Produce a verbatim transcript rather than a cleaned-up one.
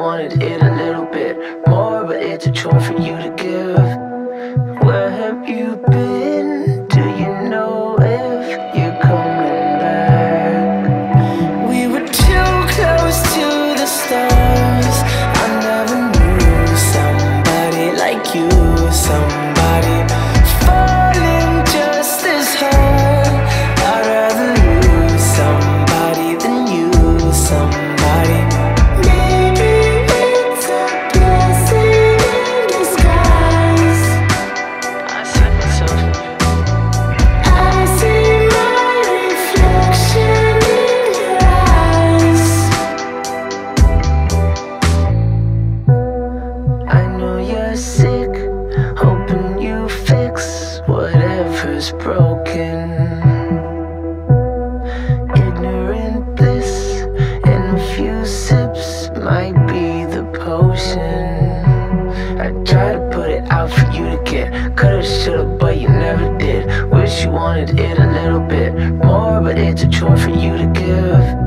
wanted it a little bit more, but it's a chore for you to give. Where have you been? Do you know if you're coming back? We were too close to the stars. I never knew somebody like you, somebody falling just as hard. I'd rather lose somebody than you, somebody. Maybe it's a blessing in disguise. I said myself. I see my reflection in your eyes. I know you're sick, hoping you fix whatever's broken. Ignorant bliss in a few sips might be the potion. I tried to put it out for you to get. Coulda, shoulda, but you never did. Wish you wanted it a little bit more, but it's a chore for you to give.